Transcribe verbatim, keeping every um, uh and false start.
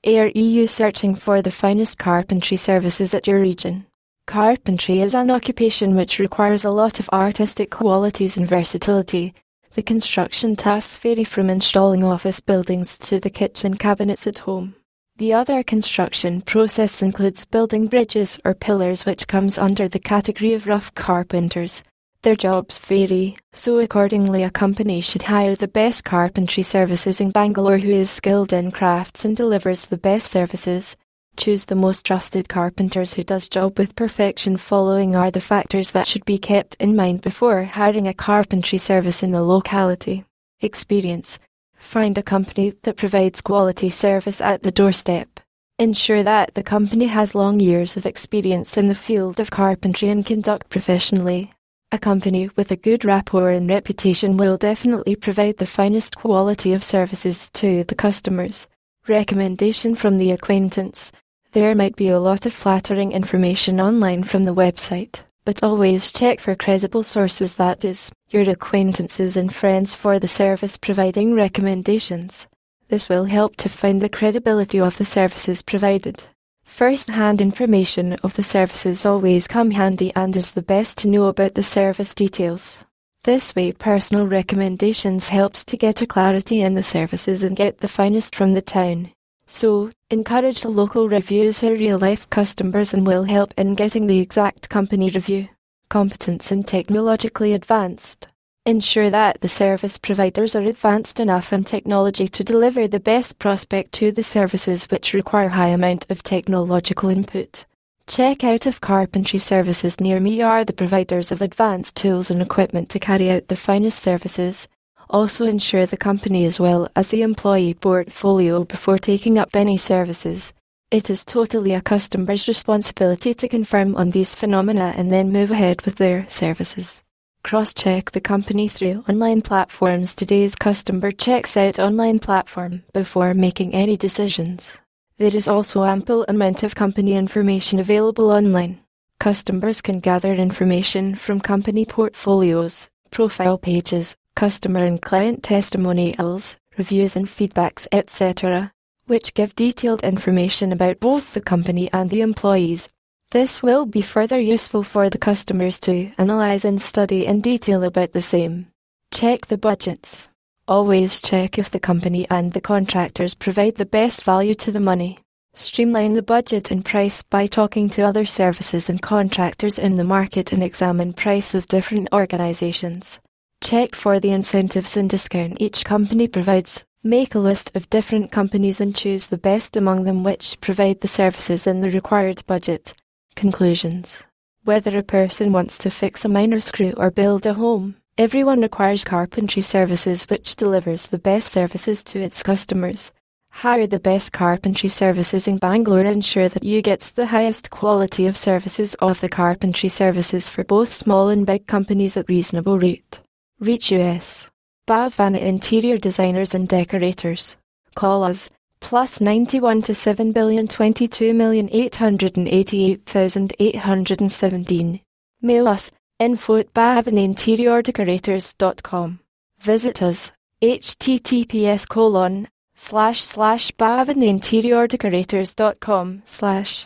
Are you searching for the finest carpentry services at your region? Carpentry is an occupation which requires a lot of artistic qualities and versatility. The construction tasks vary from installing office buildings to the kitchen cabinets at home. The other construction process includes building bridges or pillars, which comes under the category of rough carpenters. Their jobs vary, so accordingly a company should hire the best carpentry services in Bangalore who is skilled in crafts and delivers the best services. Choose the most trusted carpenters who does job with perfection. Following are the factors that should be kept in mind before hiring a carpentry service in the locality. Experience. Find a company that provides quality service at the doorstep. Ensure that the company has long years of experience in the field of carpentry and conduct professionally. A company with a good rapport and reputation will definitely provide the finest quality of services to the customers. Recommendation from the acquaintance. There might be a lot of flattering information online from the website, but always check for credible sources, that is, your acquaintances and friends for the service providing recommendations. This will help to find the credibility of the services provided. First-hand information of the services always come handy and is the best to know about the service details. This way personal recommendations helps to get a clarity in the services and get the finest from the town. So, encourage the local reviews or real-life customers and will help in getting the exact company review. Competence and technologically advanced. Ensure that the service providers are advanced enough in technology to deliver the best prospect to the services which require high amount of technological input. Check out if carpentry services near me are the providers of advanced tools and equipment to carry out the finest services. Also ensure the company as well as the employee portfolio before taking up any services. It is totally a customer's responsibility to confirm on these phenomena and then move ahead with their services. Cross-check the company through online platforms. Today's customer checks out online platform before making any decisions. There is also ample amount of company information available online. Customers can gather information from company portfolios, profile pages, customer and client testimonials, reviews and feedbacks, et cetera, which give detailed information about both the company and the employees. This will be further useful for the customers to analyze and study in detail about the same. Check the budgets. Always check if the company and the contractors provide the best value to the money. Streamline the budget and price by talking to other services and contractors in the market and examine price of different organizations. Check for the incentives and discount each company provides. Make a list of different companies and choose the best among them which provide the services in the required budget. Conclusions. Whether a person wants to fix a minor screw or build a home, everyone requires carpentry services which delivers the best services to its customers. Hire the best carpentry services in Bangalore and ensure that you get the highest quality of services of the carpentry services for both small and big companies at reasonable rate. Reach U S Bhavana Interior Designers and Decorators. Call us plus ninety-one to seven billion twenty-two million eight hundred eighty-eight thousand eight hundred seventeen. Mail us info at bhavana interior decorators dot com. Visit us https colon slash slash bhavana interior decorators dot com slash